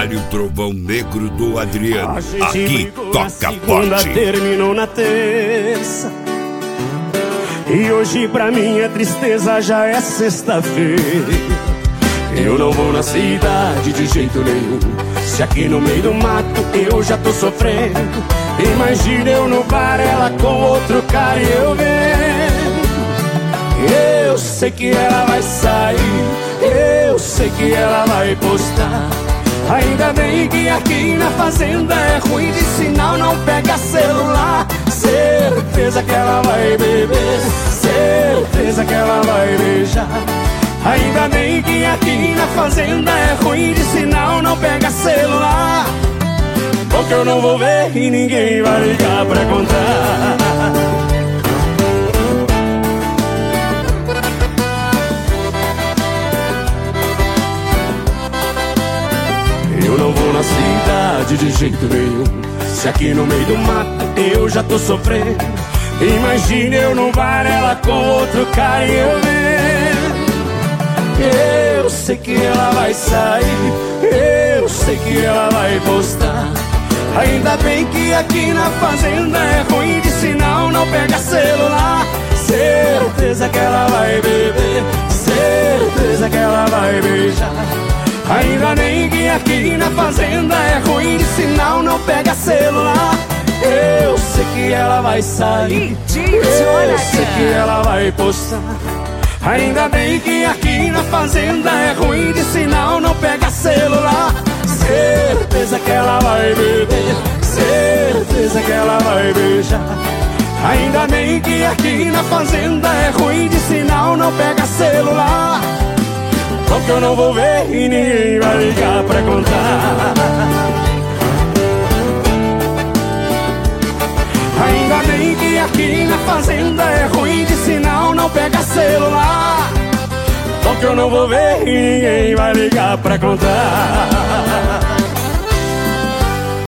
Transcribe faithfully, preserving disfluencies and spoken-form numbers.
Vale o Trovão Negro do Adriano. Aqui toca forte. Terminou na terça e hoje pra minha tristeza já é sexta-feira. Eu não vou na cidade de jeito nenhum, se aqui no meio do mato eu já tô sofrendo. Imagina eu no bar, ela com outro cara e eu vendo. Eu sei que ela vai sair, eu sei que ela vai postar. Ainda bem que aqui na fazenda é ruim de sinal, não pega celular. Certeza que ela vai beber, certeza que ela vai beijar. Ainda bem que aqui na fazenda é ruim de sinal, não pega celular. Porque eu não vou ver e ninguém vai ligar pra contar. Eu não vou na cidade de jeito nenhum, se aqui no meio do mato eu já tô sofrendo. Imagina eu no bar, ela com outro cara e eu vendo. Eu sei que ela vai sair, eu sei que ela vai postar. Ainda bem que aqui na fazenda é ruim de sinal, não pega celular. Certeza que ela vai beber, certeza que ela vai beijar. Ainda bem que aqui na fazenda é ruim de sinal, não pega celular. Eu sei que ela vai sair, eu sei que ela vai postar. Ainda bem que aqui na fazenda é ruim de sinal, não pega celular. Certeza que ela vai beber, certeza que ela vai beijar. Ainda bem que aqui na fazenda é ruim de sinal, não pega celular. Porque eu não vou ver e ninguém vai ligar pra contar. Ainda bem que aqui na fazenda é ruim de sinal, não pega celular. Porque eu não vou ver e ninguém vai ligar pra contar.